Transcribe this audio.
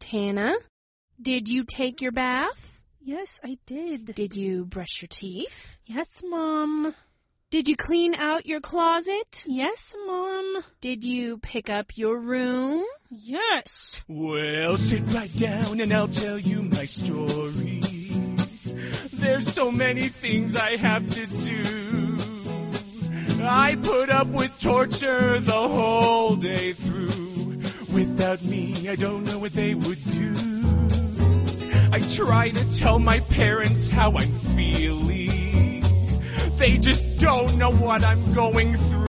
Hannah. Did you take your bath? Yes, I did. Did you brush your teeth? Yes, Mom. Did you clean out your closet? Yes, Mom. Did you pick up your room? Yes. Well, sit right down and I'll tell you my story. There's so many things I have to do. I put up with torture the whole day through. Without me, I don't know what they would do. I try to tell my parents how I'm feeling. They just don't know what I'm going through.